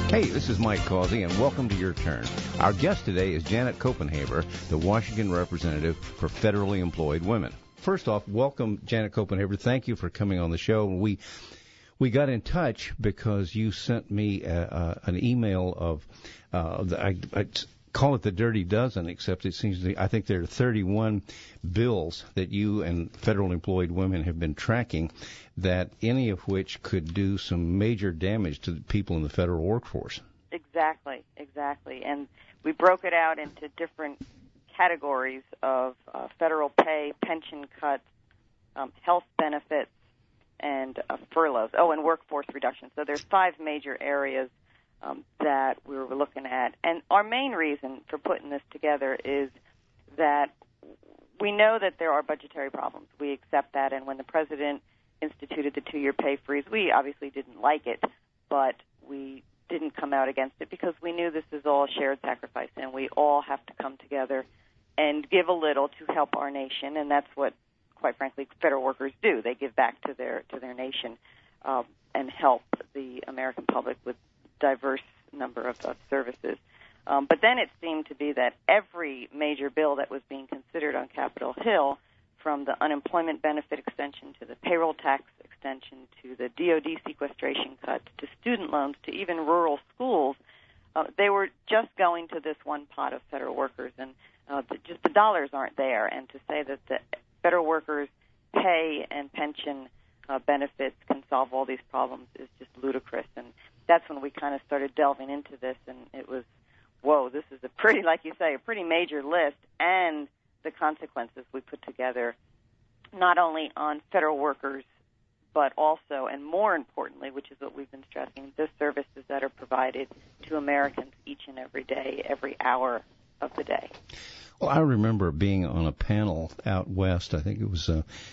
Hey, this is Mike Causey, and welcome to Your Turn. Our guest today is Janet Copenhaver, the Washington representative for federally employed women. First off, welcome, Janet Copenhaver. Thank you for coming on the show. We got in touch because you sent me an email of I call it the Dirty Dozen, except it seems to be, I think there are 31 bills that you and federal employed women have been tracking, that any of which could do some major damage to the people in the federal workforce. Exactly. And we broke it out into different categories of federal pay, pension cuts, health benefits, and furloughs. Oh, and workforce reduction. So there's 5 major areas that we were looking at. And our main reason for putting this together is that we know that there are budgetary problems. We accept that, and when the president instituted the 2-year pay freeze, we obviously didn't like it, but we didn't come out against it because we knew this is all shared sacrifice, and we all have to come together and give a little to help our nation, and that's what, quite frankly, federal workers do. They give back to their nation and help the American public with diverse number of services. But then it seemed to be that every major bill that was being considered on Capitol Hill, from the unemployment benefit extension to the payroll tax extension to the DOD sequestration cuts to student loans to even rural schools, they were just going to this one pot of federal workers, and just the dollars aren't there. And to say that the federal workers' pay and pension benefits can solve all these problems is just ludicrous. And that's when we kind of started delving into this, and it was, whoa, this is a pretty, like you say, a pretty major list, and the consequences we put together, not only on federal workers, but also, and more importantly, which is what we've been stressing, the services that are provided to Americans each and every day, every hour of the day. Well, I remember being on a panel out west. I think it was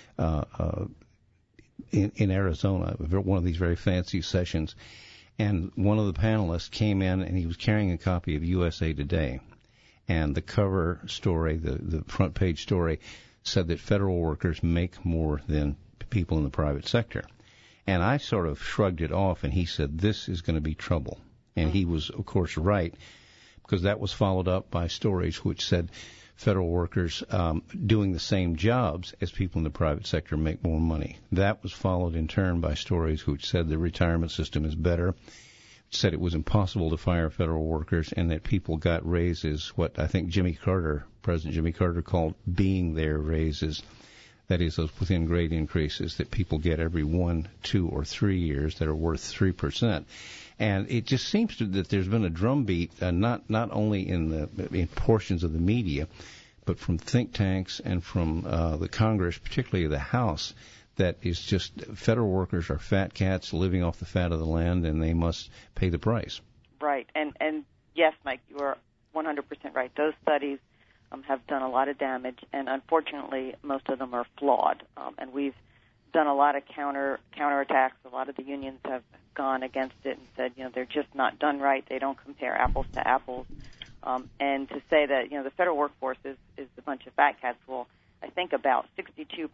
in Arizona, one of these very fancy sessions, and one of the panelists came in, and he was carrying a copy of USA Today. And the cover story, the front page story, said that federal workers make more than people in the private sector. And I sort of shrugged it off, and he said, this is going to be trouble. And he was, of course, right, because that was followed up by stories which said federal workers doing the same jobs as people in the private sector make more money. That was followed in turn by stories which said the retirement system is better, said it was impossible to fire federal workers, and that people got raises, what I think President Jimmy Carter called being there raises. That is, those within grade increases that people get every 1, 2, or 3 years that are worth 3%. And it just seems that there's been a drumbeat, not only in portions of the media, but from think tanks and from the Congress, particularly the House, that is just federal workers are fat cats living off the fat of the land, and they must pay the price. Right. And yes, Mike, you are 100% right. Those studies have done a lot of damage, and unfortunately, most of them are flawed. And we've done a lot of counterattacks. A lot of the unions have gone against it and said, they're just not done right. They don't compare apples to apples. And to say that, the federal workforce is a bunch of fat cats, well, I think about 62%,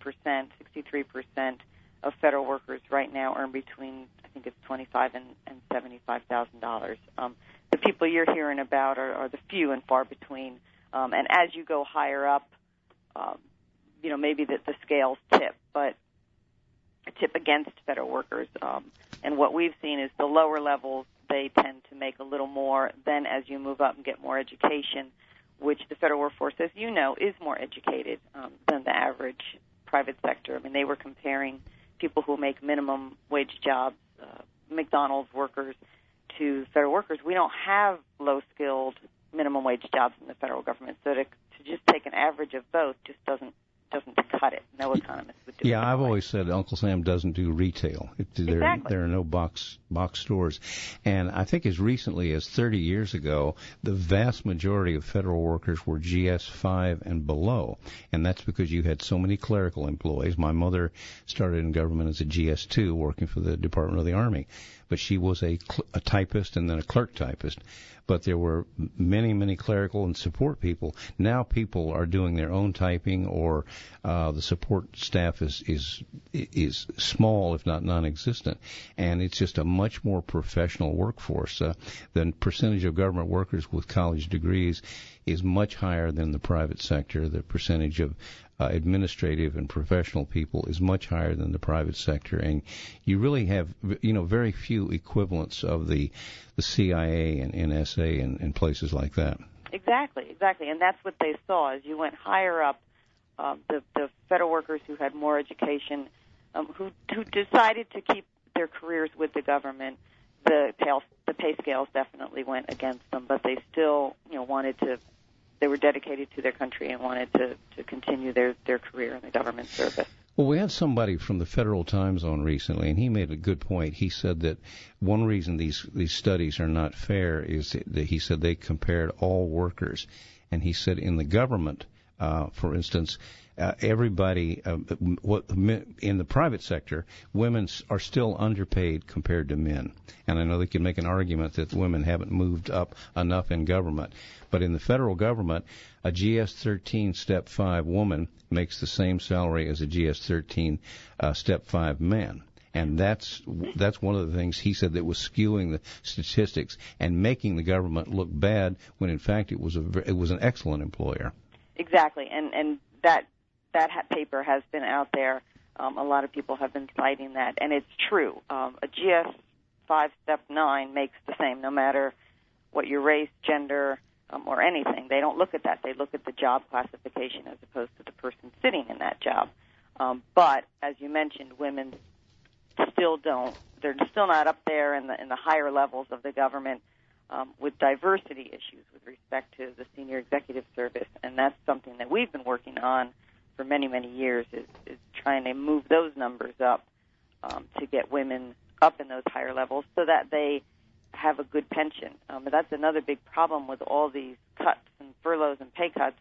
63% of federal workers right now earn between, I think it's $25,000 and $75,000. The people you're hearing about are the few and far between. And as you go higher up, maybe the scales tip, but tip against federal workers. And what we've seen is the lower levels, they tend to make a little more. Then as you move up and get more education, which the federal workforce, as you know, is more educated than the average private sector. I mean, they were comparing people who make minimum wage jobs, McDonald's workers, to federal workers. We don't have low-skilled minimum wage jobs in the federal government, so to just take an average of both just doesn't cut it. No economist would do it. Yeah, I've always said Uncle Sam doesn't do retail. Exactly. There are no box stores. And I think as recently as 30 years ago, the vast majority of federal workers were GS5 and below. And that's because you had so many clerical employees. My mother started in government as a GS2 working for the Department of the Army. But she was a typist and then a clerk typist. but there were many, many clerical and support people. Now people are doing their own typing, or the support staff is small, if not non-existent, and it's just a much more professional workforce. The percentage of government workers with college degrees is much higher than the private sector. The percentage of administrative and professional people is much higher than the private sector, and you really have, very few equivalents of the CIA and NSA and places like that. Exactly, and that's what they saw. As you went higher up, the federal workers who had more education, who decided to keep their careers with the government, the pay scales definitely went against them, but they still, they were dedicated to their country and wanted to continue their career in the government service. Well, we had somebody from the Federal Time Zone recently, and he made a good point. He said that one reason these studies are not fair is that he said they compared all workers. And he said in the government, for instance, everybody, in the private sector, women are still underpaid compared to men. And I know they can make an argument that women haven't moved up enough in government. But in the federal government, a GS-13 Step 5 woman makes the same salary as a GS-13 Step 5 man. And that's one of the things he said that was skewing the statistics and making the government look bad when, in fact, it was an excellent employer. Exactly, and that paper has been out there. A lot of people have been citing that, and it's true. A GS-5 Step 9 makes the same, no matter what your race, gender, or anything. They don't look at that. They look at the job classification as opposed to the person sitting in that job. But as you mentioned, women still don't. They're still not up there in the higher levels of the government with diversity issues with respect to the senior executive service, and that's something that we've been working on for many, many years, is trying to move those numbers up to get women up in those higher levels so that they have a good pension. But that's another big problem with all these cuts and furloughs and pay cuts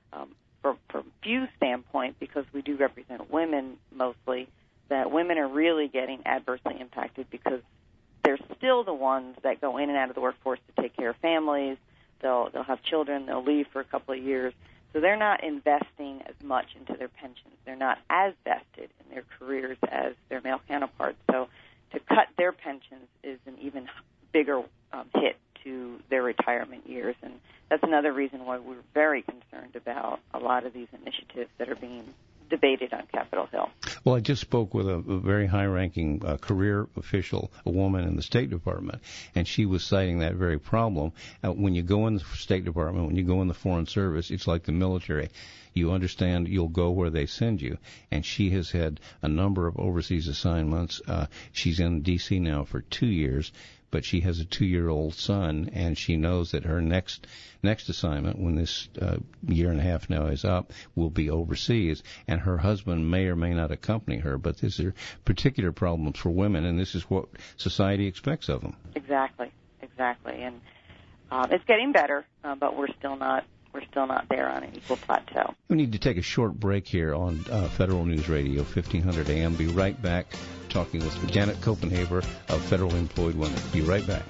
from a few standpoint, because we do represent women mostly, that women are really getting adversely impacted because they're still the ones that go in and out of the workforce to take care of families. They'll have children. They'll leave for a couple of years. So they're not investing as much into their pensions. They're not as vested in their careers as their male counterparts. So to cut their pensions is an even bigger hit to their retirement years. And that's another reason why we're very concerned about a lot of these initiatives that are being debated on Capitol Hill. Well, I just spoke with a very high-ranking career official, a woman in the State Department, and she was citing that very problem. When you go in the State Department, when you go in the Foreign Service, it's like the military. You understand you'll go where they send you. And she has had a number of overseas assignments. She's in D.C. now for 2 years, but she has a 2-year-old son, and she knows that her next assignment, when this year and a half now is up, will be overseas, and her husband may or may not accompany her. But these are particular problems for women, and this is what society expects of them. Exactly, and it's getting better, but we're still not there on an equal plateau. We need to take a short break here on Federal News Radio, 1500 AM. Be right back talking with Janet Copenhaver of Federal Employed Women. Be right back.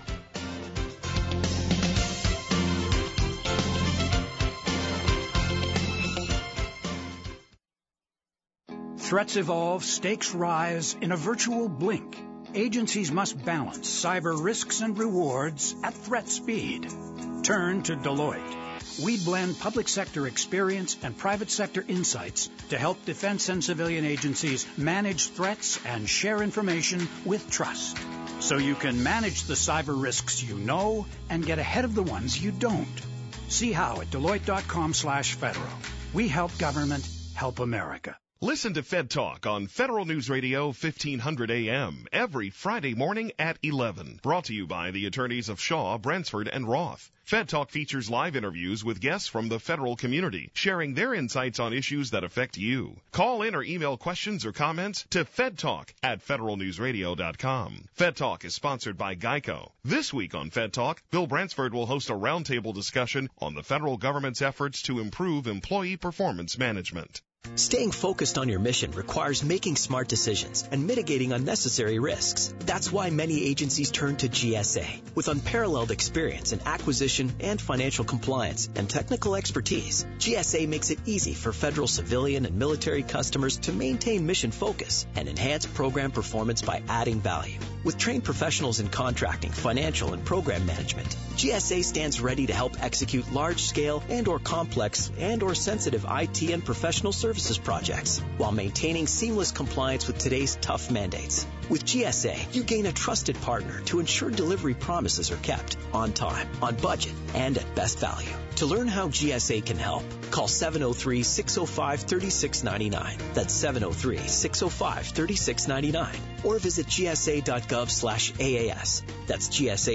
Threats evolve, stakes rise in a virtual blink. Agencies must balance cyber risks and rewards at threat speed. Turn to Deloitte. We blend public sector experience and private sector insights to help defense and civilian agencies manage threats and share information with trust, so you can manage the cyber risks you know and get ahead of the ones you don't. See how at Deloitte.com/federal. We help government help America. Listen to Fed Talk on Federal News Radio 1500 AM every Friday morning at 11. Brought to you by the attorneys of Shaw, Bransford, and Roth. Fed Talk features live interviews with guests from the federal community, sharing their insights on issues that affect you. Call in or email questions or comments to fedtalk@federalnewsradio.com. Fed Talk is sponsored by Geico. This week on Fed Talk, Bill Bransford will host a roundtable discussion on the federal government's efforts to improve employee performance management. Staying focused on your mission requires making smart decisions and mitigating unnecessary risks. That's why many agencies turn to GSA. With unparalleled experience in acquisition and financial compliance and technical expertise, GSA makes it easy for federal civilian and military customers to maintain mission focus and enhance program performance by adding value. With trained professionals in contracting, financial, and program management, GSA stands ready to help execute large-scale and/or complex and/or sensitive IT and professional services projects while maintaining seamless compliance with today's tough mandates. With GSA, you gain a trusted partner to ensure delivery promises are kept on time, on budget, and at best value. To learn how GSA can help, call 703-605-3699. That's 703-605-3699. Or visit gsa.gov/AAS. That's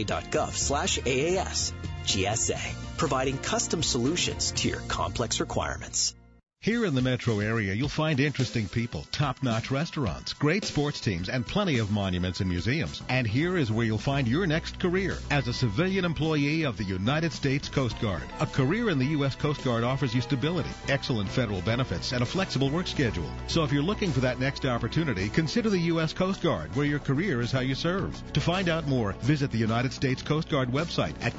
gsa.gov/AAS. GSA, providing custom solutions to your complex requirements. Here in the metro area, you'll find interesting people, top-notch restaurants, great sports teams, and plenty of monuments and museums. And here is where you'll find your next career as a civilian employee of the United States Coast Guard. A career in the U.S. Coast Guard offers you stability, excellent federal benefits, and a flexible work schedule. So if you're looking for that next opportunity, consider the U.S. Coast Guard, where your career is how you serve. To find out more, visit the United States Coast Guard website at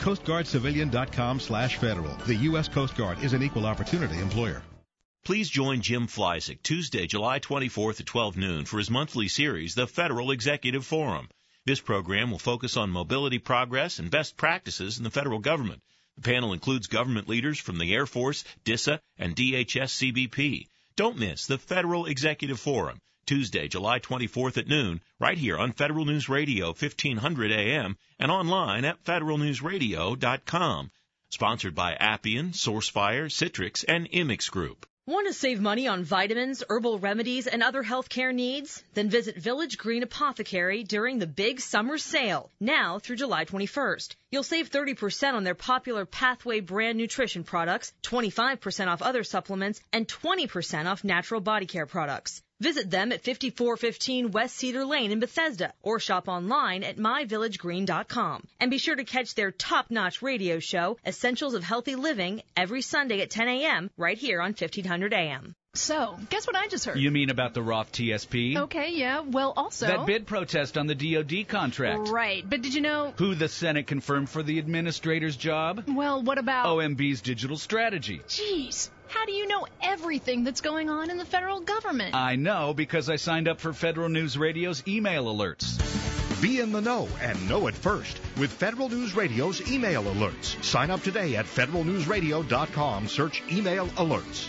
coastguardcivilian.com/federal. The U.S. Coast Guard is an equal opportunity employer. Please join Jim Fleisig Tuesday, July 24th at 12 noon for his monthly series, The Federal Executive Forum. This program will focus on mobility progress and best practices in the federal government. The panel includes government leaders from the Air Force, DISA, and DHS-CBP. Don't miss The Federal Executive Forum, Tuesday, July 24th at noon, right here on Federal News Radio 1500 AM and online at federalnewsradio.com. Sponsored by Appian, SourceFire, Citrix, and Immix Group. Want to save money on vitamins, herbal remedies, and other healthcare needs? Then visit Village Green Apothecary during the big summer sale, now through July 21st. You'll save 30% on their popular Pathway brand nutrition products, 25% off other supplements, and 20% off natural body care products. Visit them at 5415 West Cedar Lane in Bethesda or shop online at myvillagegreen.com. And be sure to catch their top-notch radio show, Essentials of Healthy Living, every Sunday at 10 a.m. right here on 1500 a.m. So, guess what I just heard? You mean about the Roth TSP? Okay, yeah. Well, also... that bid protest on the DOD contract. Right, but did you know... who the Senate confirmed for the administrator's job? Well, what about... OMB's digital strategy. Jeez, how do you know everything that's going on in the federal government? I know because I signed up for Federal News Radio's email alerts. Be in the know and know it first with Federal News Radio's email alerts. Sign up today at federalnewsradio.com. Search email alerts.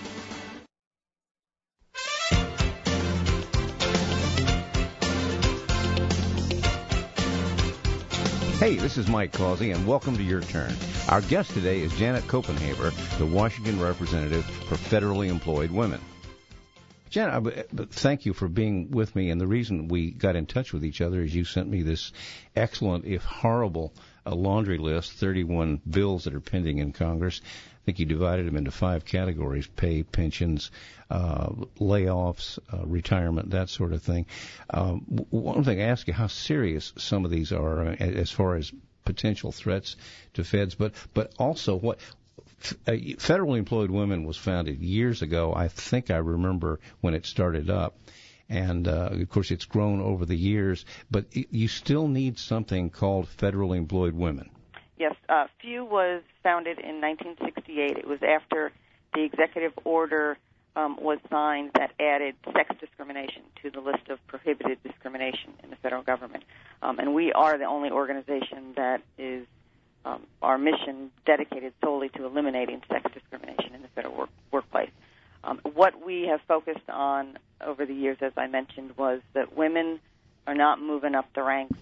Hey, this is Mike Causey, and welcome to Your Turn. Our guest today is Janet Copenhaver, the Washington representative for federally employed women. Janet, thank you for being with me, and the reason we got in touch with each other is you sent me this excellent, if horrible, laundry list, 31 bills that are pending in Congress. I think you divided them into 5 categories: pay, pensions, layoffs, retirement, that sort of thing. One thing I ask you, how serious some of these are as far as potential threats to feds, but also what Federally Employed Women was founded years ago. I think I remember when it started up. And, of course, it's grown over the years, but you still need something called Federally Employed Women. Yes, FEW was founded in 1968. It was after the executive order was signed that added sex discrimination to the list of prohibited discrimination in the federal government. And we are the only organization that is our mission dedicated solely to eliminating sex discrimination in the federal workplace. What we have focused on over the years, as I mentioned, was that women are not moving up the ranks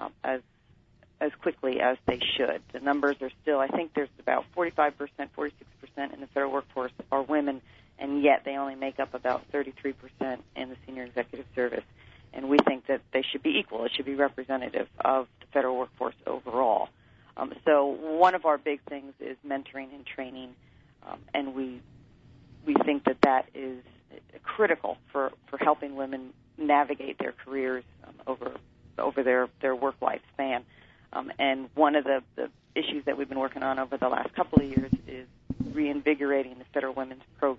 as quickly as they should. The numbers are still, I think there's about 45%, 46% in the federal workforce are women, and yet they only make up about 33% in the senior executive service. And we think that they should be equal. It should be representative of the federal workforce overall. So one of our big things is mentoring and training, and we think that is critical for helping women navigate their careers over their work life span. And one of the issues that we've been working on over the last couple of years is reinvigorating the Federal Women's Program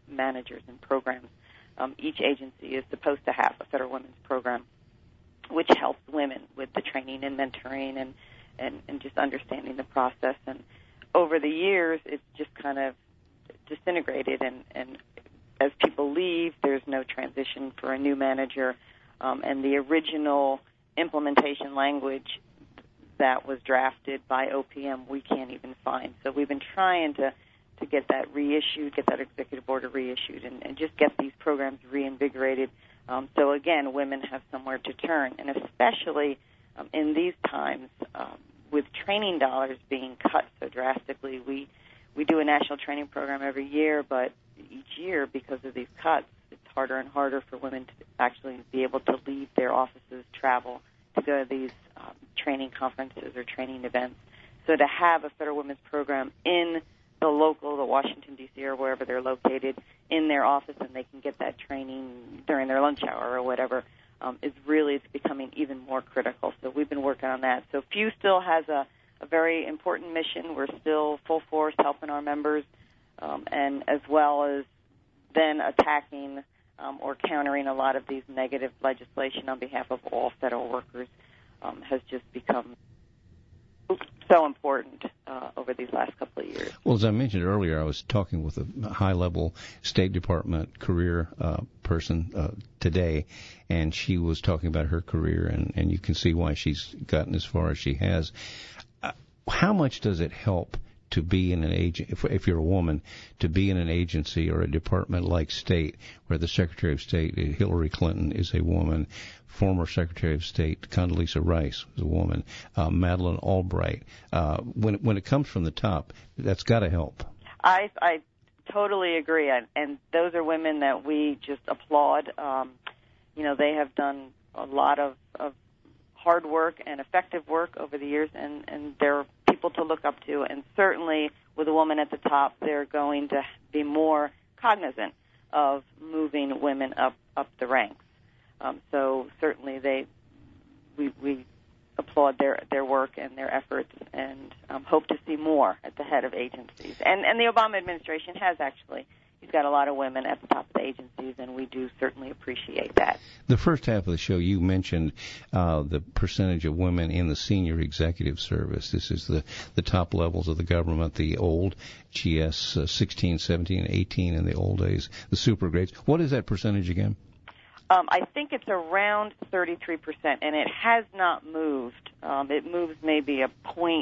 managers and programs. Each agency is supposed to have a Federal Women's Program, which helps women with the training and mentoring and just understanding the process. And over the years, it's just kind of disintegrated, and as people leave, there's no transition for a new manager, and the original implementation language that was drafted by OPM we can't even find. So we've been trying to get that reissued, get that executive order reissued, and just get these programs reinvigorated. So again, women have somewhere to turn, and especially in these times with training dollars being cut so drastically. We do a national training program every year, but each year, because of these cuts, it's harder and harder for women to actually be able to leave their offices, travel, to go to these training conferences or training events. So to have a Federal Women's Program in the local, the Washington, D.C., or wherever they're located, in their office, and they can get that training during their lunch hour or whatever, it's becoming even more critical. So we've been working on that. So FEW still has a very important mission. We're still full force helping our members, and as well as then attacking or countering a lot of these negative legislation on behalf of all federal workers has just become so important over these last couple of years. Well, as I mentioned earlier, I was talking with a high-level State Department career person today, and she was talking about her career, and you can see why she's gotten as far as she has. How much does it help to be in an if you're a woman, to be in an agency or a department like State, where the Secretary of State, Hillary Clinton, is a woman, former Secretary of State Condoleezza Rice is a woman, Madeleine Albright. When it comes from the top, that's got to help. I totally agree, and those are women that we just applaud. They have done a lot of hard work and effective work over the years, and they're people to look up to. And certainly with a woman at the top, they're going to be more cognizant of moving women up the ranks. So certainly we applaud their work and their efforts, and hope to see more at the head of agencies. And the Obama administration has actually. He's got a lot of women at the top of the agencies, and we do certainly appreciate that. The first half of the show, you mentioned the percentage of women in the senior executive service. This is the top levels of the government, the old GS 16, 17, 18 in the old days, the super grades. What is that percentage again? I think it's around 33%, and it has not moved. It moves maybe a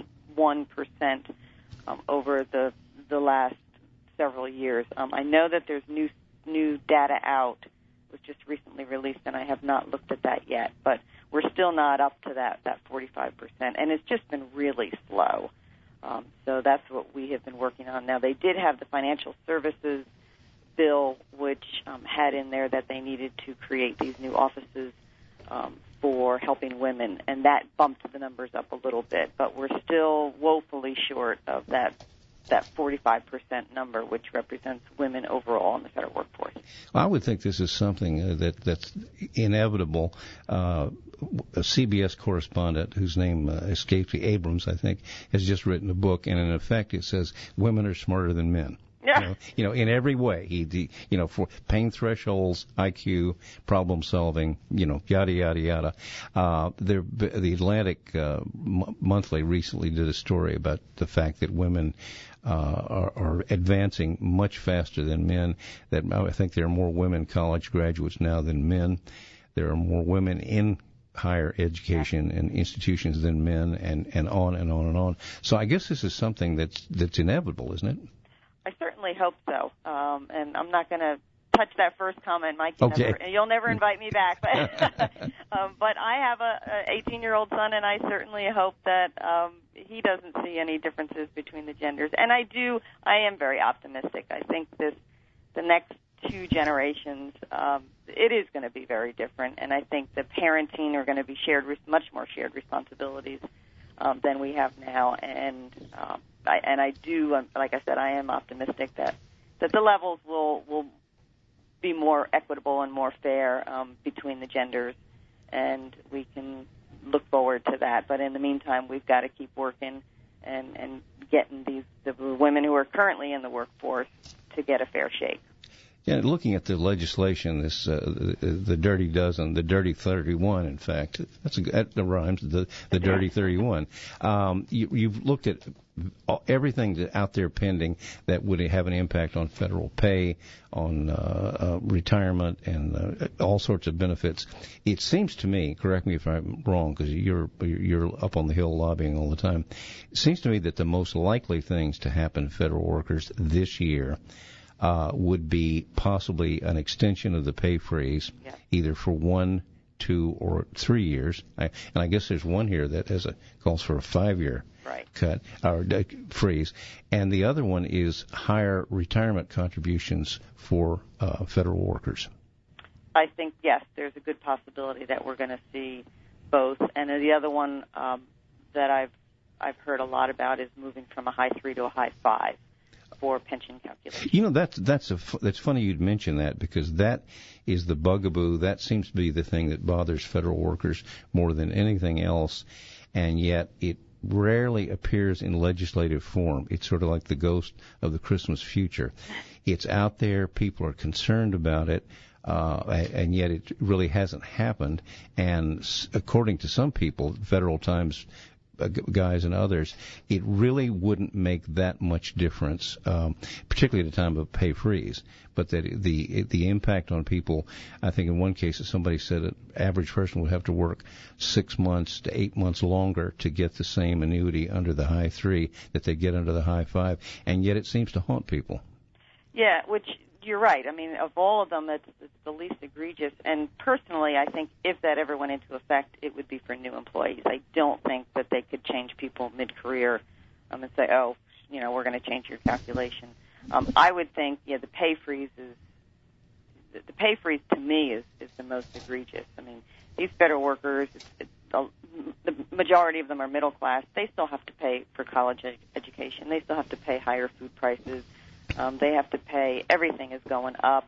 0.1% over the last several years. I know that there's new data out. It was just recently released, and I have not looked at that yet. But we're still not up to that 45%, and it's just been really slow. So that's what we have been working on. Now, they did have the financial services bill, which had in there that they needed to create these new offices for helping women, and that bumped the numbers up a little bit. But we're still woefully short of that 45% number, which represents women overall in the federal workforce. I would think this is something that's inevitable. A CBS correspondent whose name escapes me, Abrams, I think, has just written a book, and in effect it says women are smarter than men. Yeah. In every way. For pain thresholds, IQ, problem solving, yada, yada, yada. The Atlantic Monthly recently did a story about the fact that women are advancing much faster than men, that I think there are more women college graduates now than men. There are more women in higher education and institutions than men, and on and on and on. So I guess this is something that's inevitable, isn't it? I certainly hope so. And I'm not going to touch that first comment, Mike. You'll never invite me back. But I have a 18-year-old son, and I certainly hope that he doesn't see any differences between the genders. And I am very optimistic. I think the next two generations, it is going to be very different. And I think the parenting are going to be much more shared responsibilities than we have now. And I do, like I said, I am optimistic that the levels will be more equitable and more fair between the genders, and we can look forward to that. But in the meantime, we've got to keep working and getting the women who are currently in the workforce to get a fair shake. Yeah, looking at the legislation, this the Dirty Dozen, the Dirty 31, in fact, that rhymes. The Dirty 31. You've looked at everything out there pending that would have an impact on federal pay, on retirement, and all sorts of benefits. It seems to me, correct me if I'm wrong, because you're up on the Hill lobbying all the time. It seems to me that the most likely things to happen to federal workers this year would be possibly an extension of the pay freeze, either for 1, 2, or 3 years. And I guess there's one here that calls for a 5-year cut or freeze. And the other one is higher retirement contributions for federal workers. I think, yes, there's a good possibility that we're going to see both. And the other one that I've heard a lot about is moving from a high 3 to a high 5. For pension calculation. You know, that's funny you'd mention that, because that is the bugaboo. That seems to be the thing that bothers federal workers more than anything else, and yet it rarely appears in legislative form. It's sort of like the ghost of the Christmas future. It's out there. People are concerned about it. And yet it really hasn't happened. And according to some people, Federal Times guys and others, it really wouldn't make that much difference, particularly at a time of pay freeze. But that the impact on people, I think in one case somebody said an average person would have to work 6 months to 8 months longer to get the same annuity under the high 3 that they get under the high 5, and yet it seems to haunt people. Yeah, which you're right. I mean, of all of them, it's the least egregious. And personally, I think if that ever went into effect, it would be for new employees. I don't think that they could change people mid-career and say, oh, we're going to change your calculation. I would think, the pay freeze to me is the most egregious. I mean, these federal workers, the majority of them are middle class. They still have to pay for college education. They still have to pay higher food prices. They have to pay, everything is going up.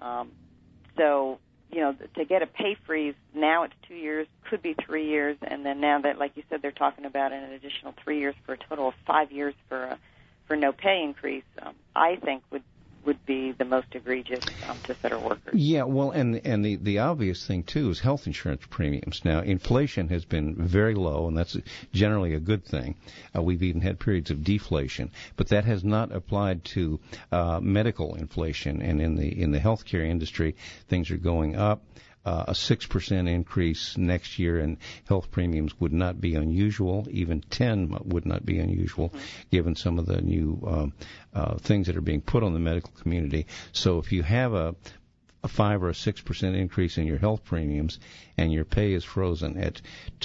So, to get a pay freeze, now it's 2 years, could be 3 years, and then now that, like you said, they're talking about an additional 3 years for a total of 5 years for no pay increase, I think would be the most egregious to federal workers. Yeah, well, and the obvious thing, too, is health insurance premiums. Now, inflation has been very low, and that's generally a good thing. We've even had periods of deflation, but that has not applied to medical inflation. And in the healthcare industry, things are going up. A 6% increase next year in health premiums would not be unusual. Even 10 would not be unusual, given some of the new things that are being put on the medical community. So if you have a 5 or a 6% increase in your health premiums and your pay is frozen at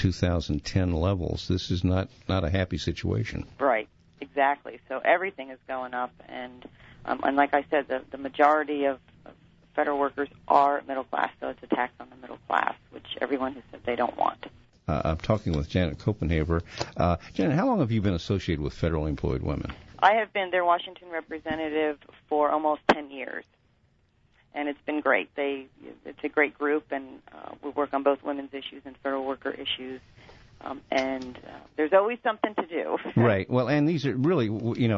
2010 levels, this is not a happy situation. Right, exactly. So everything is going up, and like I said, the majority of federal workers are middle class, so it's a tax on the middle class, which everyone has said they don't want. I'm talking with Janet Copenhaver. Janet, how long have you been associated with Federal Employed Women? I have been their Washington representative for almost 10 years, and it's been great. It's a great group, and we work on both women's issues and federal worker issues. And there's always something to do. Right. Well, and these are really,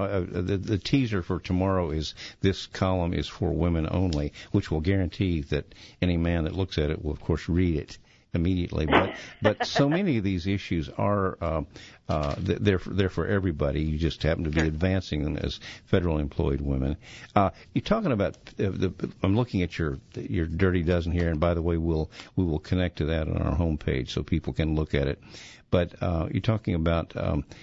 the teaser for tomorrow is this column is for women only, which will guarantee that any man that looks at it will, of course, read it immediately. But so many of these issues are they're for everybody. You just happen to be advancing them as federal employed women. You're talking about I'm looking at your Dirty Dozen here, and by the way, we will connect to that on our homepage so people can look at it. But you're talking about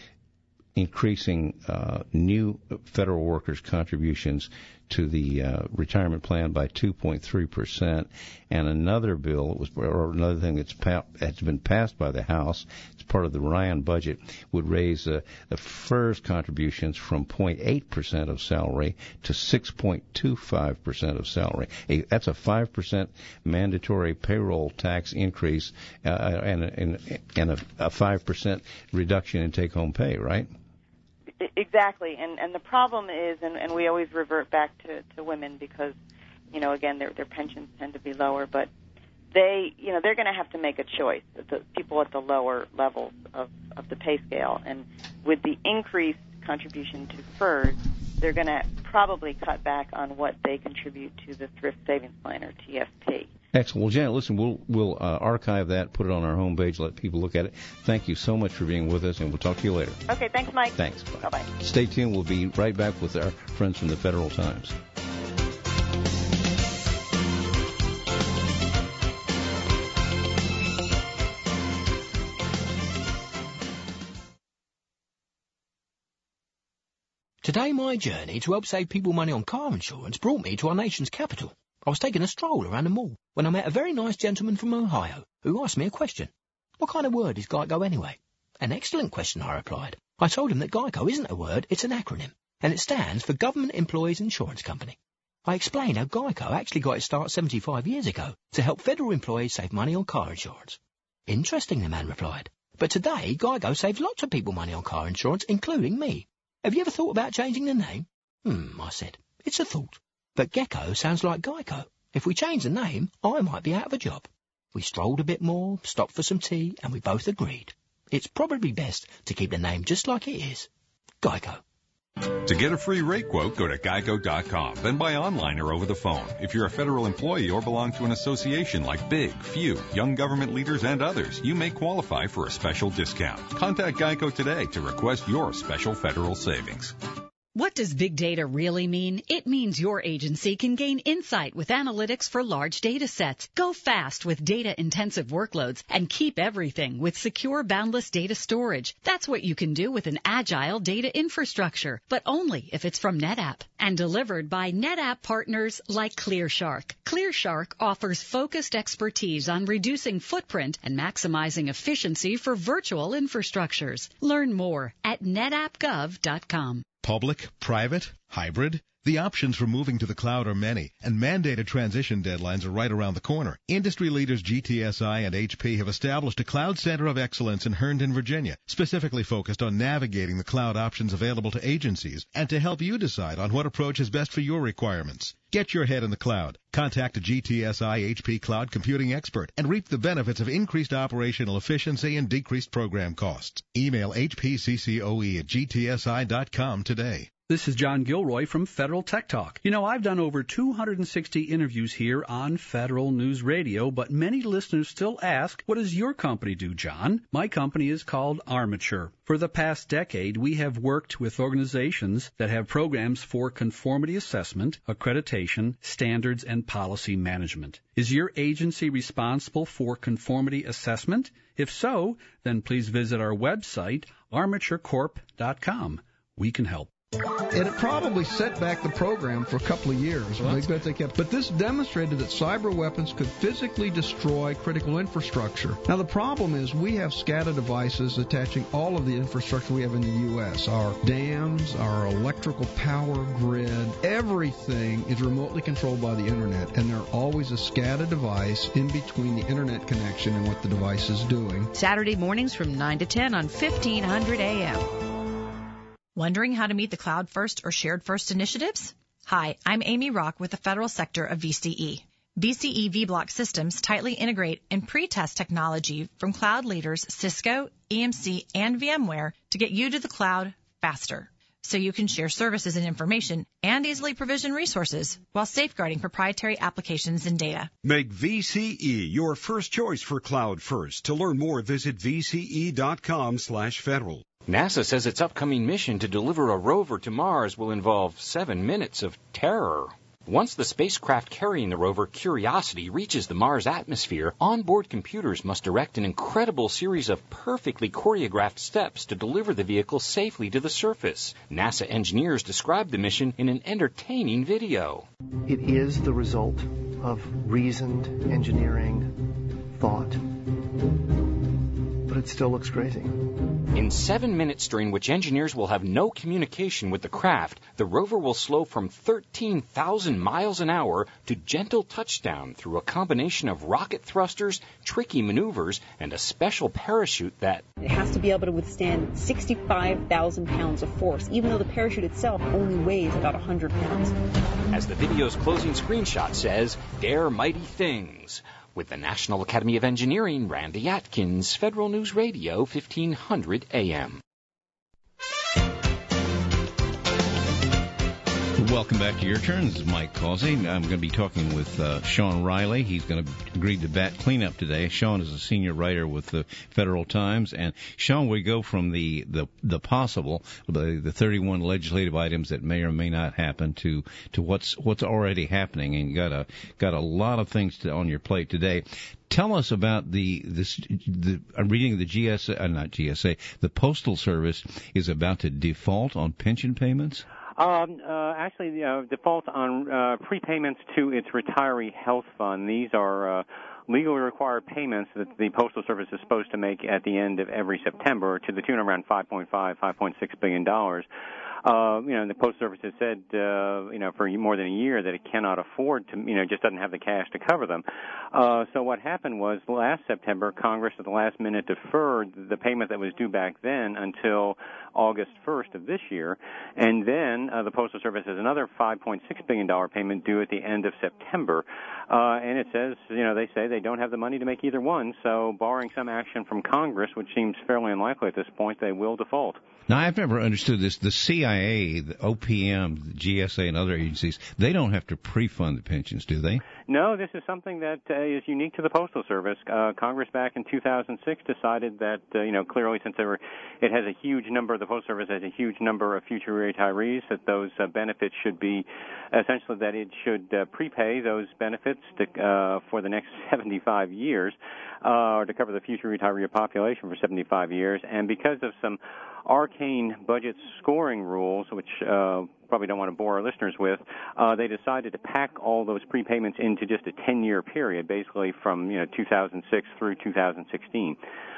increasing new federal workers' contributions to the retirement plan by 2.3%, and another bill or another thing that's been passed by the House, it's part of the Ryan budget, would raise the FERS contributions from 0.8% of salary to 6.25% of salary. That's a 5% mandatory payroll tax increase and a 5% reduction in take-home pay, right? Exactly, and the problem is, and we always revert back to women because, again, their pensions tend to be lower, but they're going to have to make a choice, the people at the lower levels of the pay scale, and with the increased contribution to FERS, they're going to probably cut back on what they contribute to the Thrift Savings Plan, or TSP. Excellent. Well, Janet, listen, we'll archive that, put it on our homepage, let people look at it. Thank you so much for being with us, and we'll talk to you later. Okay, thanks, Mike. Thanks. Bye-bye. Stay tuned. We'll be right back with our friends from the Federal Times. Today, my journey to help save people money on car insurance brought me to our nation's capital. I was taking a stroll around the mall when I met a very nice gentleman from Ohio who asked me a question. What kind of word is GEICO anyway? An excellent question, I replied. I told him that GEICO isn't a word, it's an acronym, and it stands for Government Employees Insurance Company. I explained how GEICO actually got its start 75 years ago to help federal employees save money on car insurance. Interesting, the man replied. But today, GEICO saves lots of people money on car insurance, including me. Have you ever thought about changing the name? I said. It's a thought. But Gecko sounds like Geico. If we change the name, I might be out of a job. We strolled a bit more, stopped for some tea, and we both agreed. It's probably best to keep the name just like it is. Geico. To get a free rate quote, go to geico.com, then buy online or over the phone. If you're a federal employee or belong to an association like Big, Few, Young Government Leaders, and others, you may qualify for a special discount. Contact Geico today to request your special federal savings. What does big data really mean? It means your agency can gain insight with analytics for large data sets. Go fast with data-intensive workloads and keep everything with secure, boundless data storage. That's what you can do with an agile data infrastructure, but only if it's from NetApp and delivered by NetApp partners like ClearShark. ClearShark offers focused expertise on reducing footprint and maximizing efficiency for virtual infrastructures. Learn more at netappgov.com. Public, private, hybrid? The options for moving to the cloud are many, and mandated transition deadlines are right around the corner. Industry leaders GTSI and HP have established a Cloud Center of Excellence in Herndon, Virginia, specifically focused on navigating the cloud options available to agencies and to help you decide on what approach is best for your requirements. Get your head in the cloud. Contact a GTSI HP cloud computing expert and reap the benefits of increased operational efficiency and decreased program costs. Email hpccoe@gtsi.com today. This is John Gilroy from Federal Tech Talk. You know, I've done over 260 interviews here on Federal News Radio, but many listeners still ask, what does your company do, John? My company is called Armature. For the past decade, we have worked with organizations that have programs for conformity assessment, accreditation, standards, and policy management. Is your agency responsible for conformity assessment? If so, then please visit our website, armaturecorp.com. We can help. And it probably set back the program for a couple of years. But this demonstrated that cyber weapons could physically destroy critical infrastructure. Now, the problem is we have SCADA devices attaching all of the infrastructure we have in the U.S. Our dams, our electrical power grid, everything is remotely controlled by the Internet, and there's always a SCADA device in between the Internet connection and what the device is doing. Saturday mornings from 9 to 10 on 1500 AM. Wondering how to meet the Cloud First or Shared First initiatives? Hi, I'm Amy Rock with the Federal Sector of VCE. VCE vBlock systems tightly integrate and pre-test technology from cloud leaders Cisco, EMC, and VMware to get you to the cloud faster, so you can share services and information and easily provision resources while safeguarding proprietary applications and data. Make VCE your first choice for Cloud First. To learn more, visit vce.com/federal. NASA says its upcoming mission to deliver a rover to Mars will involve 7 minutes of terror. Once the spacecraft carrying the rover Curiosity reaches the Mars atmosphere, onboard computers must direct an incredible series of perfectly choreographed steps to deliver the vehicle safely to the surface. NASA engineers described the mission in an entertaining video. It is the result of reasoned engineering, thought, but it still looks crazy. In 7 minutes, during which engineers will have no communication with the craft, the rover will slow from 13,000 miles an hour to gentle touchdown through a combination of rocket thrusters, tricky maneuvers, and a special parachute that... It has to be able to withstand 65,000 pounds of force, even though the parachute itself only weighs about 100 pounds. As the video's closing screenshot says, dare mighty things. With the National Academy of Engineering, Randy Atkins, Federal News Radio, 1500 AM. Welcome back to Your Turn. This is Mike Causey. I'm going to be talking with Sean Riley. He's going to agree to bat cleanup today. Sean is a senior writer with the Federal Times. And Sean, we go from the possible, the 31 legislative items that may or may not happen to what's already happening. And you got a lot of things on your plate today. Tell us about I'm reading the the Postal Service is about to default on pension payments? Actually, default on prepayments to its retiree health fund. These are legally required payments that the Postal Service is supposed to make at the end of every September to the tune of around $5.6 billion. The Postal Service has said, for more than a year that it cannot afford to, just doesn't have the cash to cover them. So what happened was last September, Congress at the last minute deferred the payment that was due back then until August 1st of this year. And then the Postal Service has another $5.6 billion payment due at the end of September. And it says, they say they don't have the money to make either one. So barring some action from Congress, which seems fairly unlikely at this point, they will default. Now, I've never understood this. The CIA, the OPM, the GSA, and other agencies, they don't have to pre-fund the pensions, do they? No, this is something that is unique to the Postal Service. Congress back in 2006 decided that, clearly since it has a huge number, the Postal Service has a huge number of future retirees, that those benefits should be, essentially that it should prepay those benefits for the next 75 years, or to cover the future retiree population for 75 years. And because of some arcane budget scoring rules, which probably don't want to bore our listeners with, they decided to pack all those prepayments into just a 10-year period, basically from 2006 through 2016.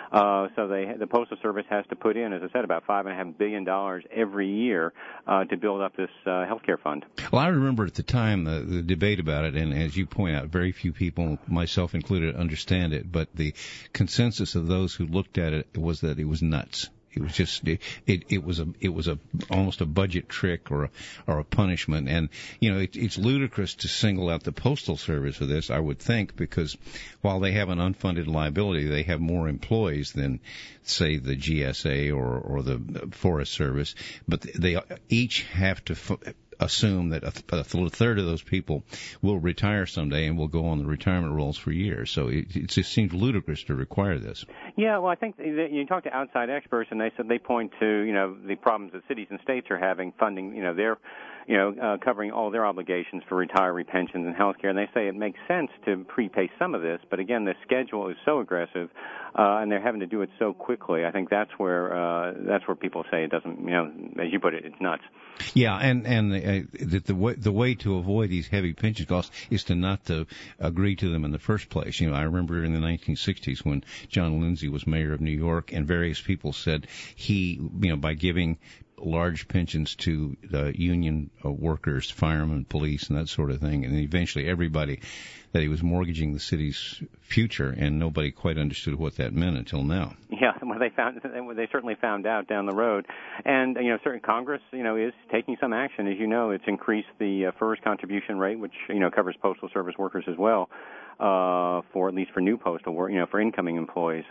So the Postal Service has to put in, as I said, about $5.5 billion every year to build up this healthcare fund. Well, I remember at the time the debate about it, and as you point out, very few people, myself included, understand it. But the consensus of those who looked at it was that it was nuts. It was just it was almost a budget trick or a punishment, and it's ludicrous to single out the Postal Service for this, I would think, because while they have an unfunded liability, they have more employees than, say, the GSA or the Forest Service, but they each have to assume that a third of those people will retire someday and will go on the retirement rolls for years. So it just seems ludicrous to require this. Yeah, well, I think that you talk to outside experts, and they point to the problems that cities and states are having funding their covering all their obligations for retiree pensions and health care. And they say it makes sense to prepay some of this, but again, the schedule is so aggressive, and they're having to do it so quickly. I think that's where people say it doesn't, as you put it, it's nuts. Yeah, and the way to avoid these heavy pension costs is to not to agree to them in the first place. I remember in the 1960s when John Lindsay was mayor of New York, and various people said he, by giving large pensions to union workers, firemen, police, and that sort of thing, and eventually everybody, that he was mortgaging the city's future, and nobody quite understood what that meant until now. Yeah, well, they certainly found out down the road, and certainly Congress, is taking some action. As you know, it's increased the FERS contribution rate, which covers Postal Service workers as well, for at least for new postal work, for incoming employees.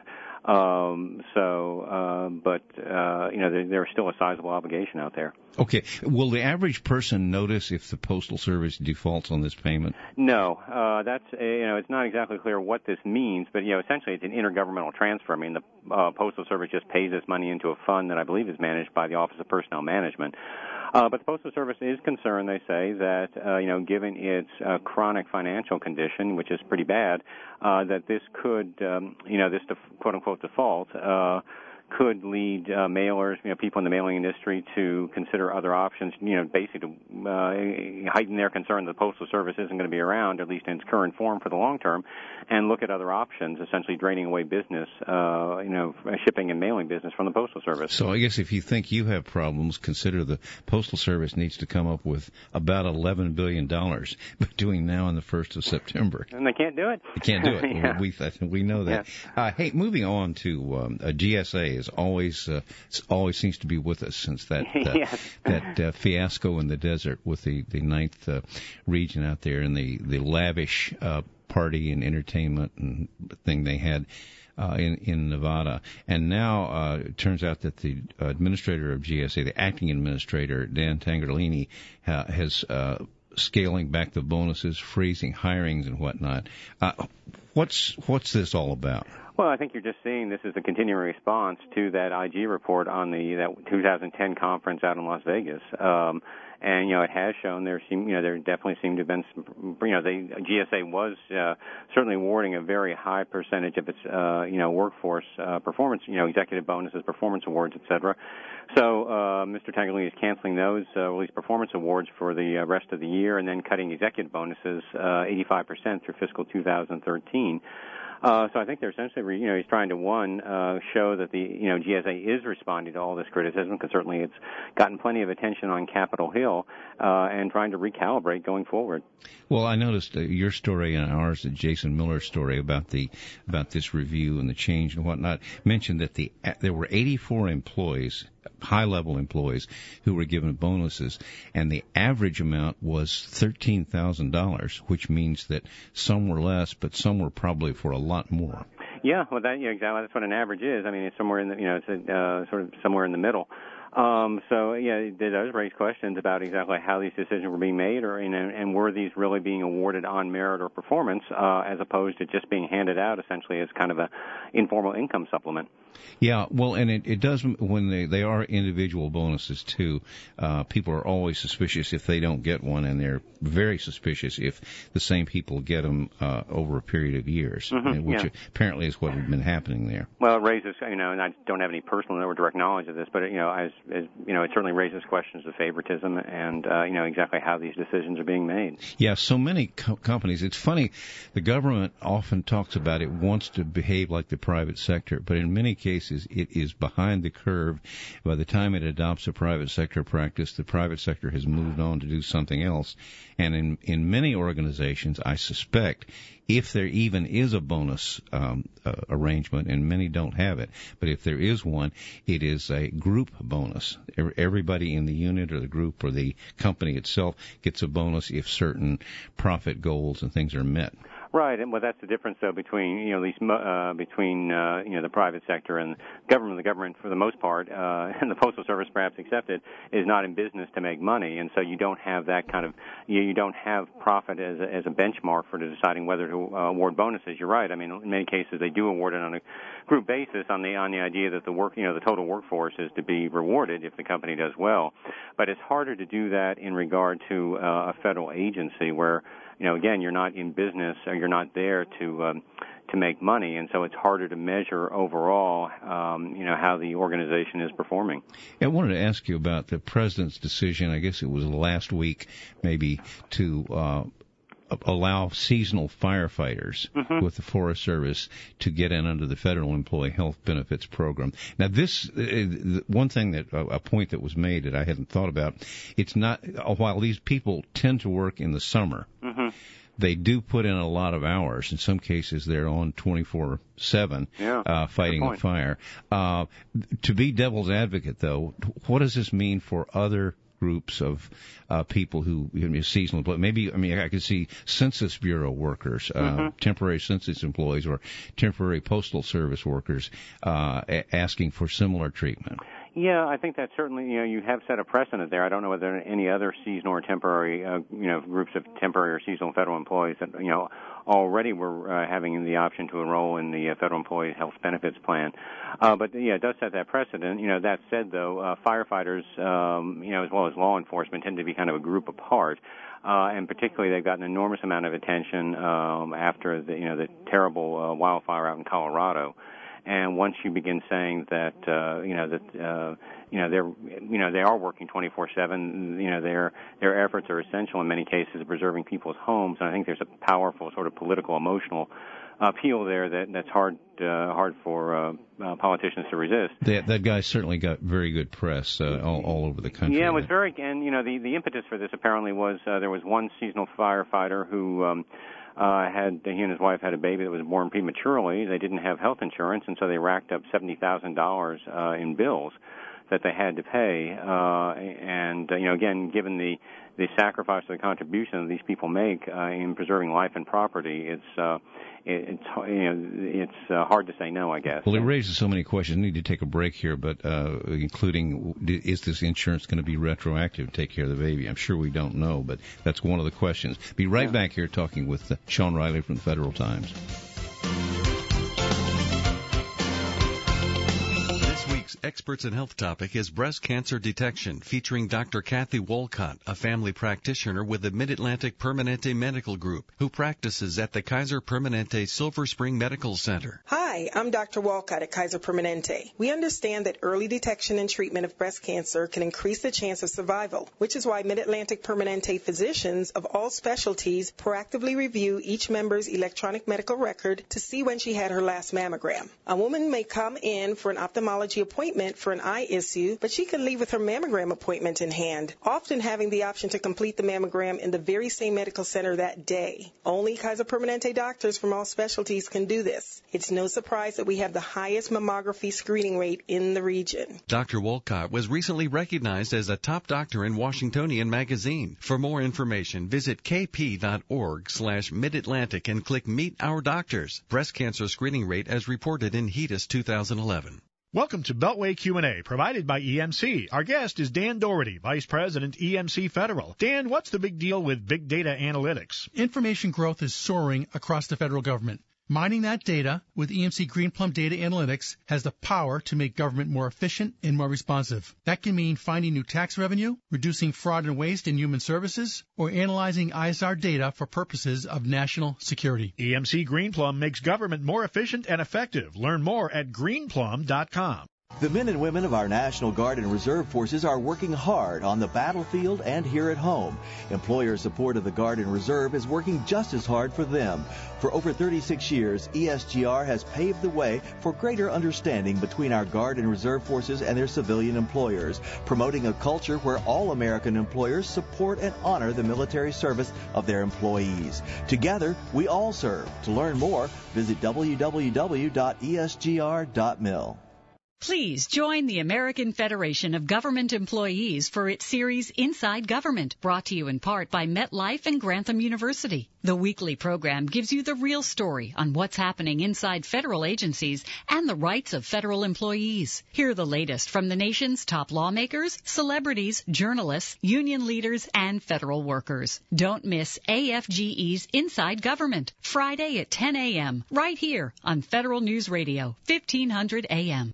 But there's still a sizable obligation out there. Okay. Will the average person notice if the Postal Service defaults on this payment? No. That's it's not exactly clear what this means, but essentially it's an intergovernmental transfer. I mean, the Postal Service just pays this money into a fund that I believe is managed by the Office of Personnel Management. But the Postal Service is concerned, they say, that, given its chronic financial condition, which is pretty bad, that this could, this quote-unquote default, could lead mailers, people in the mailing industry to consider other options, basically to heighten their concern that the Postal Service isn't going to be around, at least in its current form, for the long term, and look at other options, essentially draining away business, shipping and mailing business from the Postal Service. So I guess if you think you have problems, consider the Postal Service needs to come up with about $11 billion between now and the 1st of September. And they can't do it. They can't do it. Yeah. We know that. Yeah. Hey, moving on to GSA. Is always seems to be with us since that that fiasco in the desert with the 9th region out there and the lavish party and entertainment and thing they had. in Nevada. And now it turns out that the administrator of GSA, the acting administrator, Dan Tangherlini, has scaling back the bonuses, freezing hirings and whatnot. What's this all about? Well, I think you're just seeing this is a continuing response to that IG report on that 2010 conference out in Las Vegas. And it has shown there definitely seem to have been some, GSA was certainly awarding a very high percentage of its workforce performance, executive bonuses, performance awards, et cetera. So Mr. Tangherlini is canceling those release performance awards for the rest of the year, and then cutting executive bonuses 85% through fiscal 2013. So I think they're essentially, he's trying to, show that the, GSA is responding to all this criticism, because certainly it's gotten plenty of attention on Capitol Hill, and trying to recalibrate going forward. Well, I noticed your story and ours, Jason Miller's story about this review and the change and whatnot, mentioned that there were 84 employees, high-level employees, who were given bonuses, and the average amount was $13,000, which means that some were less, but some were probably for a lot more. Yeah, well, exactly. That's what an average is. I mean, it's somewhere in the, it's sort of somewhere in the middle. So it does raise questions about exactly how these decisions were being made, and were these really being awarded on merit or performance, as opposed to just being handed out essentially as kind of a informal income supplement. Yeah, well, and it does, when they are individual bonuses too, people are always suspicious if they don't get one, and they're very suspicious if the same people get them over a period of years, which apparently is what had been happening there. Well, it raises, and I don't have any personal or direct knowledge of this, but it certainly raises questions of favoritism and exactly how these decisions are being made. Yeah, so many companies. It's funny, the government often talks about it wants to behave like the private sector, but in many cases it is behind the curve. By the time it adopts a private sector practice, the private sector has moved on to do something else. And in many organizations, I suspect, if there even is a bonus arrangement, and many don't have it, but if there is one, it is a group bonus. Everybody in the unit or the group or the company itself gets a bonus if certain profit goals and things are met. Right, and that's the difference, though, between at least between the private sector and government. The government, for the most part, and the Postal Service, perhaps accepted, is not in business to make money, and so you don't have that kind of you don't have profit as a benchmark for deciding whether to award bonuses. You're right. I mean, in many cases, they do award it on a group basis on the idea that the total workforce is to be rewarded if the company does well. But it's harder to do that in regard to a federal agency where, again, you're not in business, or you're not there to make money, and so it's harder to measure overall, how the organization is performing. I wanted to ask you about the president's decision, I guess it was last week, maybe, to allow seasonal firefighters with the Forest Service to get in under the Federal Employee Health Benefits Program. Now, this one thing a point that was made that I hadn't thought about. It's not, while these people tend to work in the summer, they do put in a lot of hours. In some cases, they're on 24/7 fighting the fire. To be devil's advocate, though, what does this mean for other groups of people who seasonal employees? Maybe, I could see Census Bureau workers, temporary census employees, or temporary Postal Service workers asking for similar treatment. Yeah, I think that certainly, you have set a precedent there. I don't know whether any other seasonal or temporary, groups of temporary or seasonal federal employees that, already were having the option to enroll in the Federal Employee Health Benefits Plan. But it does set that precedent. That said, though, firefighters, as well as law enforcement, tend to be kind of a group apart. And particularly, they've gotten an enormous amount of attention after the terrible wildfire out in Colorado. And once you begin saying that, they are working 24/7, their efforts are essential in many cases preserving people's homes. And I think there's a powerful sort of political, emotional appeal there that's hard for politicians to resist. That guy certainly got very good press all over the country. Yeah, it was very, and the impetus for this apparently was there was one seasonal firefighter who. He and his wife had a baby that was born prematurely. They didn't have health insurance, and so they racked up $70,000 in bills. that they had to pay. And again, given the sacrifice or the contribution that these people make in preserving life and property, it's hard to say no, I guess. Well, it raises so many questions. I need to take a break here, but including, is this insurance going to be retroactive to take care of the baby? I'm sure we don't know, but that's one of the questions. Be right back here talking with Sean Riley from the Federal Times. Experts in Health topic is breast cancer detection, featuring Dr. Kathy Wolcott, a family practitioner with the Mid-Atlantic Permanente Medical Group, who practices at the Kaiser Permanente Silver Spring Medical Center. Hi, I'm Dr. Wolcott at Kaiser Permanente. We understand that early detection and treatment of breast cancer can increase the chance of survival, which is why Mid-Atlantic Permanente physicians of all specialties proactively review each member's electronic medical record to see when she had her last mammogram. A woman may come in for an ophthalmology appointment for an eye issue, but she can leave with her mammogram appointment in hand, often having the option to complete the mammogram in the very same medical center that day. Only Kaiser Permanente doctors from all specialties can do this. It's no surprise that we have the highest mammography screening rate in the region. Dr. Wolcott was recently recognized as a top doctor in Washingtonian Magazine. For more information, visit kp.org/Mid-Atlantic and click Meet Our Doctors. Breast cancer screening rate as reported in HEDIS 2011. Welcome to Beltway Q&A, provided by EMC. Our guest is Dan Doherty, Vice President, EMC Federal. Dan, what's the big deal with big data analytics? Information growth is soaring across the federal government. Mining that data with EMC Greenplum Data Analytics has the power to make government more efficient and more responsive. That can mean finding new tax revenue, reducing fraud and waste in human services, or analyzing ISR data for purposes of national security. EMC Greenplum makes government more efficient and effective. Learn more at greenplum.com. The men and women of our National Guard and Reserve Forces are working hard on the battlefield and here at home. Employer support of the Guard and Reserve is working just as hard for them. For over 36 years, ESGR has paved the way for greater understanding between our Guard and Reserve Forces and their civilian employers, promoting a culture where all American employers support and honor the military service of their employees. Together, we all serve. To learn more, visit www.esgr.mil. Please join the American Federation of Government Employees for its series Inside Government, brought to you in part by MetLife and Grantham University. The weekly program gives you the real story on what's happening inside federal agencies and the rights of federal employees. Hear the latest from the nation's top lawmakers, celebrities, journalists, union leaders, and federal workers. Don't miss AFGE's Inside Government, Friday at 10 a.m., right here on Federal News Radio, 1500 a.m.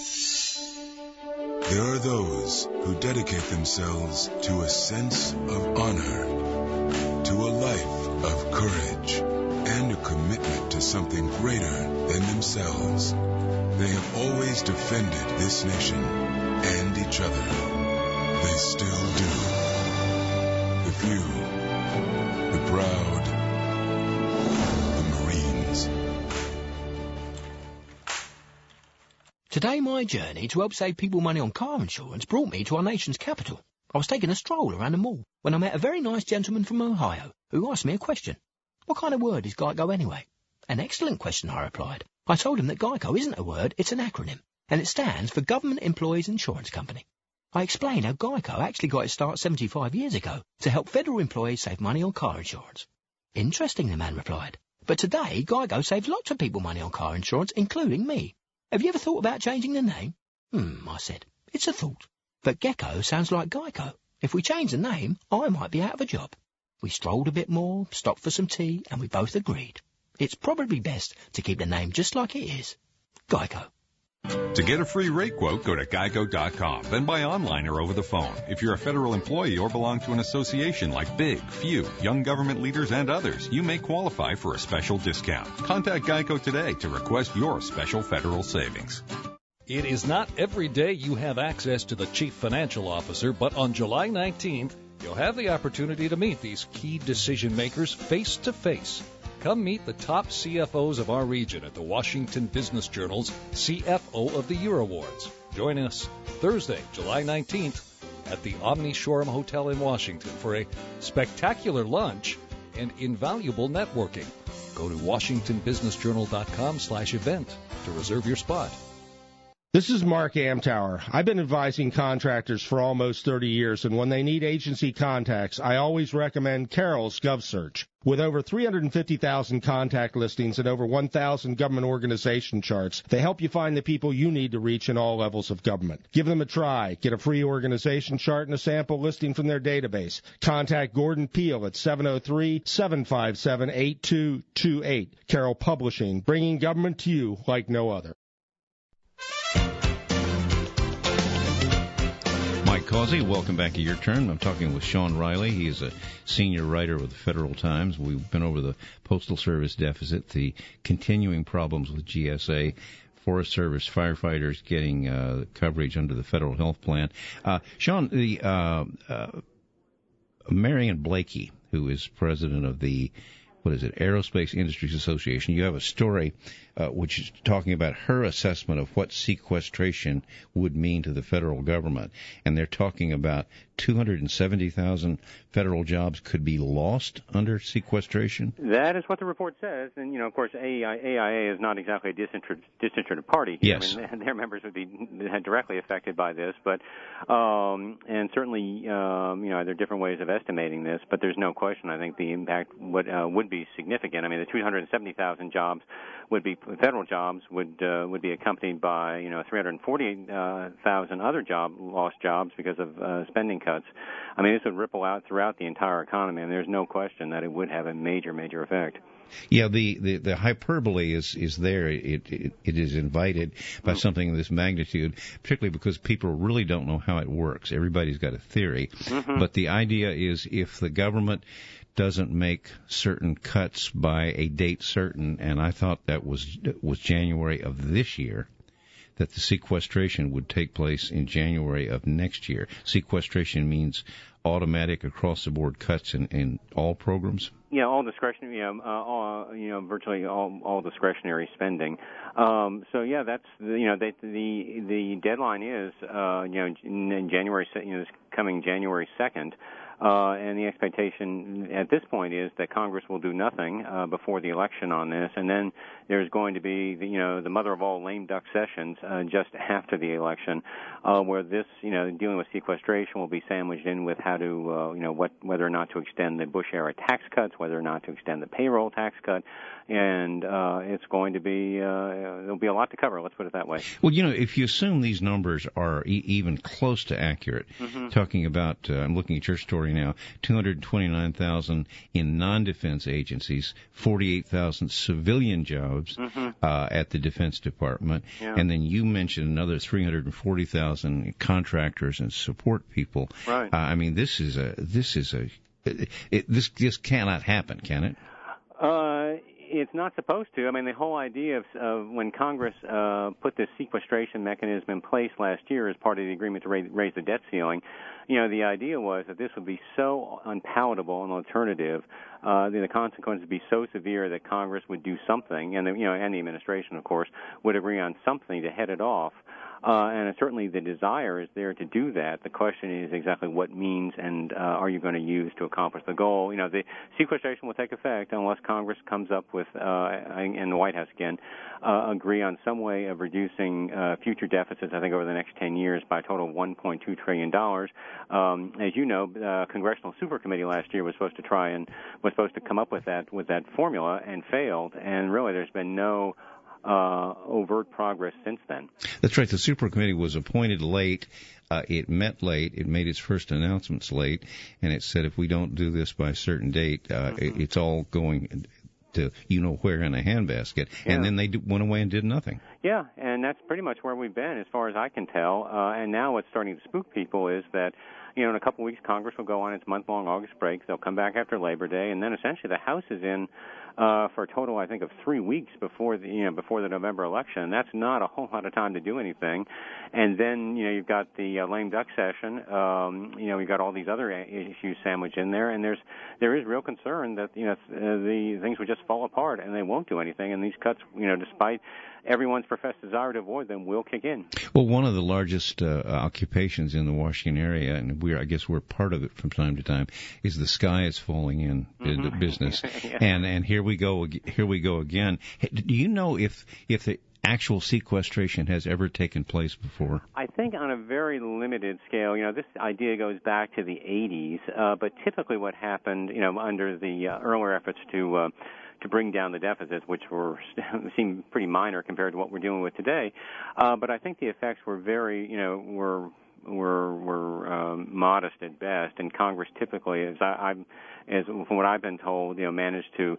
There are those who dedicate themselves to a sense of honor, to a life of courage, and a commitment to something greater than themselves. They have always defended this nation and each other. They still do. The few, the proud, the Marines. Today, my journey to help save people money on car insurance brought me to our nation's capital. I was taking a stroll around the mall when I met a very nice gentleman from Ohio who asked me a question. What kind of word is GEICO anyway? An excellent question, I replied. I told him that GEICO isn't a word, it's an acronym, and it stands for Government Employees Insurance Company. I explained how GEICO actually got its start 75 years ago to help federal employees save money on car insurance. Interesting, the man replied. But today, GEICO saves lots of people money on car insurance, including me. Have you ever thought about changing the name? I said. It's a thought. But Gecko sounds like Geico. If we change the name, I might be out of a job. We strolled a bit more, stopped for some tea, and we both agreed. It's probably best to keep the name just like it is. Geico. To get a free rate quote, go to geico.com, then buy online or over the phone. If you're a federal employee or belong to an association like Big, Few, Young Government Leaders, and others, you may qualify for a special discount. Contact Geico today to request your special federal savings. It is not every day you have access to the Chief Financial Officer, but on July 19th, you'll have the opportunity to meet these key decision makers face to face. Come meet the top CFOs of our region at the Washington Business Journal's CFO of the Year Awards. Join us Thursday, July 19th at the Omni Shoreham Hotel in Washington for a spectacular lunch and invaluable networking. Go to WashingtonBusinessJournal.com/event to reserve your spot. This is Mark Amtower. I've been advising contractors for almost 30 years, and when they need agency contacts, I always recommend Carroll's GovSearch. With over 350,000 contact listings and over 1,000 government organization charts, they help you find the people you need to reach in all levels of government. Give them a try. Get a free organization chart and a sample listing from their database. Contact Gordon Peel at 703-757-8228. Carroll Publishing, bringing government to you like no other. Mike Causey, welcome back to Your Turn. I'm talking with Sean Riley. He is a senior writer with the Federal Times. We've been over the Postal Service deficit, the continuing problems with GSA, Forest Service firefighters getting coverage under the Federal Health Plan. Sean, the Marion Blakey, who is president of the Aerospace Industries Association. You have a story which is talking about her assessment of what sequestration would mean to the federal government. And they're talking about 270,000 federal jobs could be lost under sequestration. That is what the report says. And, of course, AIA is not exactly a disinterested party here. Yes. I mean, their members would be directly affected by this. But, and certainly, there are different ways of estimating this. But there's no question, I think, the impact would be significant. I mean, the 270,000 jobs would be federal jobs would be accompanied by 348,000 other lost jobs because of spending cuts. I mean, this would ripple out throughout the entire economy, and there's no question that it would have a major effect. Yeah, the hyperbole is there. It is invited by something of this magnitude, particularly because people really don't know how it works. Everybody's got a theory, but the idea is if the government doesn't make certain cuts by a date certain, and I thought that was January of this year, that the sequestration would take place in January of next year. Sequestration means automatic across-the-board cuts in all programs? Yeah, all discretionary, virtually all discretionary spending. So yeah, that's the deadline is in January, this coming January 2nd. And the expectation at this point is that Congress will do nothing before the election on this, and then there's going to be the mother of all lame duck sessions just after the election, where this dealing with sequestration will be sandwiched in with how to whether or not to extend the Bush era tax cuts, whether or not to extend the payroll tax cut, and it's going to be there'll be a lot to cover. Let's put it that way. Well, if you assume these numbers are even close to accurate, talking about I'm looking at your story now, 229,000 in non-defense agencies, 48,000 civilian jobs at the Defense Department, and then you mentioned another 340,000 contractors and support people. Right. I mean, this cannot happen, can it? It's not supposed to. I mean, the whole idea of when Congress put this sequestration mechanism in place last year as part of the agreement to raise the debt ceiling, the idea was that this would be so unpalatable an alternative, the consequences would be so severe that Congress would do something, and the administration, of course, would agree on something to head it off. And certainly the desire is there to do that. The question is exactly what means and are you going to use to accomplish the goal. The sequestration will take effect unless Congress comes up with, and the White House again, agree on some way of reducing future deficits, I think, over the next 10 years by a total of $1.2 trillion. As you know, Congressional Super Committee last year was supposed to come up with that formula and failed. And really there's been no overt progress since then. That's right. The Super Committee was appointed late. It met late. It made its first announcements late, and it said if we don't do this by a certain date, it's all going to where in a handbasket. Yeah. And then they went away and did nothing. Yeah, and that's pretty much where we've been as far as I can tell. And now what's starting to spook people is that in a couple of weeks Congress will go on its month-long August break. They'll come back after Labor Day, and then essentially the House is in for a total, I think, of 3 weeks before the November election. And that's not a whole lot of time to do anything. And then you've got the lame duck session. You've got all these other issues sandwiched in there, and there is real concern that the things would just fall apart and they won't do anything. And these cuts, despite everyone's professed desire to avoid them, will kick in. Well, one of the largest occupations in the Washington area, and I guess we're part of it from time to time, is the sky is falling in business. Yeah. And here we go again. Do you know if actual sequestration has ever taken place before? I think on a very limited scale. This idea goes back to the 80s, but typically what happened, under the earlier efforts to bring down the deficits, which seem pretty minor compared to what we're dealing with today. But I think the effects were very, were modest at best, and Congress typically, from what I've been told, managed to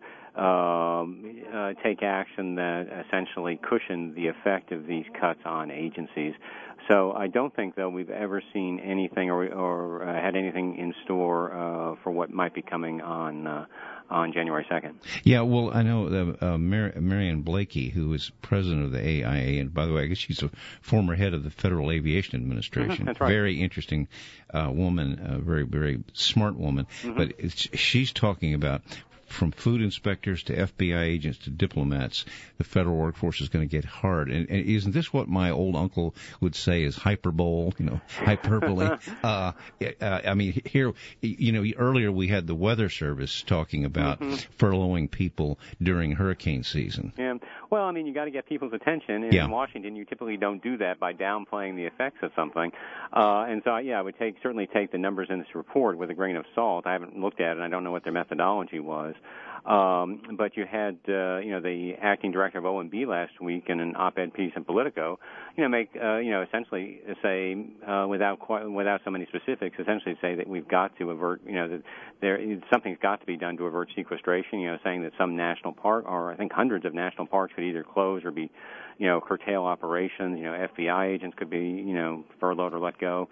take action that essentially cushioned the effect of these cuts on agencies. So I don't think, though, we've ever seen anything or had anything in store for what might be coming on January 2nd. Yeah, well, I know Marianne Blakey, who is president of the AIA, and by the way, I guess she's a former head of the Federal Aviation Administration. Mm-hmm, that's right. Very interesting woman, very, very smart woman. Mm-hmm. But she's talking about from food inspectors to FBI agents to diplomats, the federal workforce is going to get hard. And isn't this what my old uncle would say is hyperbole, hyperbole? I mean, here, earlier we had the Weather Service talking about furloughing people during hurricane season. Yeah. Well, I mean, you got to get people's attention. And in Washington, you typically don't do that by downplaying the effects of something. And so, I would certainly take the numbers in this report with a grain of salt. I haven't looked at it. I don't know what their methodology was. But you had, the acting director of OMB last week in an op-ed piece in Politico, essentially say, without so many specifics, essentially say that we've got to avert, that something's got to be done to avert sequestration, saying that some national park, or I think hundreds of national parks could either close or be, curtail operations. FBI agents could be, furloughed or let go.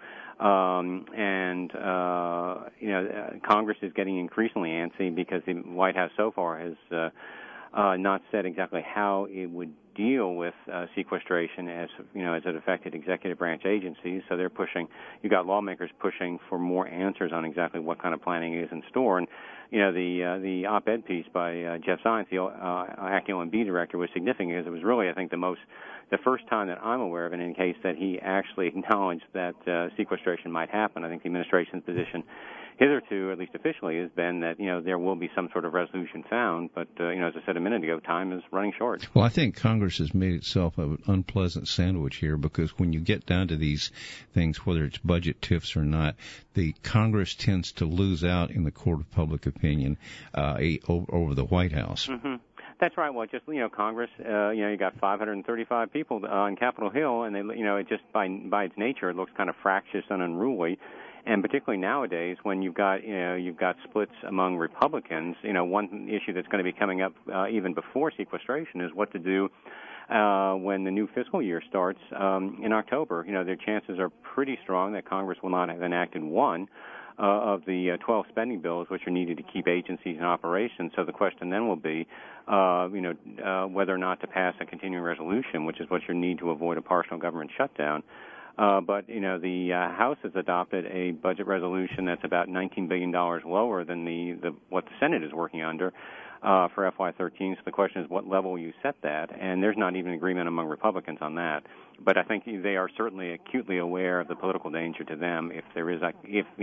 Congress is getting increasingly antsy because the White House so far has not said exactly how it would deal with sequestration as it affected executive branch agencies. So they're pushing. You got lawmakers pushing for more answers on exactly what kind of planning is in store. And the op-ed piece by Jeff Zients, the acting OMB director, was significant because it was really, I think, the first time that I'm aware of in any case that he actually acknowledged that sequestration might happen. I think the administration's position hitherto, at least officially, has been that, there will be some sort of resolution found. But, as I said a minute ago, time is running short. Well, I think Congress has made itself an unpleasant sandwich here because when you get down to these things, whether it's budget tiffs or not, the Congress tends to lose out in the court of public opinion over the White House. Mm-hmm. That's right. Well, just Congress. You got 535 people on Capitol Hill, and they, it just by its nature, it looks kind of fractious and unruly. And particularly nowadays, when you've got splits among Republicans, one issue that's going to be coming up even before sequestration is what to do when the new fiscal year starts in October. Their chances are pretty strong that Congress will not have enacted one of the 12 spending bills which are needed to keep agencies in operation. So the question then will be, whether or not to pass a continuing resolution, which is what you need to avoid a partial government shutdown. But the House has adopted a budget resolution that's about $19 billion lower than what the Senate is working under for FY13. So the question is, what level you set that? And there's not even agreement among Republicans on that. But I think they are certainly acutely aware of the political danger to them if there is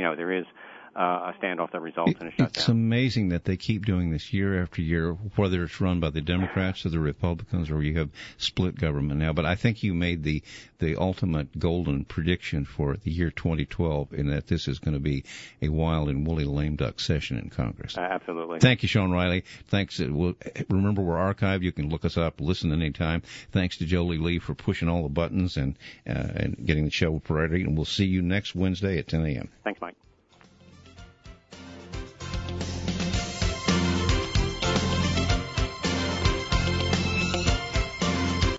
a standoff that results in a shutdown. It's amazing that they keep doing this year after year, whether it's run by the Democrats or the Republicans, or you have split government now. But I think you made the ultimate golden prediction for the year 2012 in that this is going to be a wild and woolly lame duck session in Congress. Absolutely. Thank you, Sean Riley. Thanks. Remember, we're archived. You can look us up, listen anytime. Thanks to Jolie Lee for pushing all the buttons and getting the show ready. And we'll see you next Wednesday at 10 a.m. Thanks, Mike.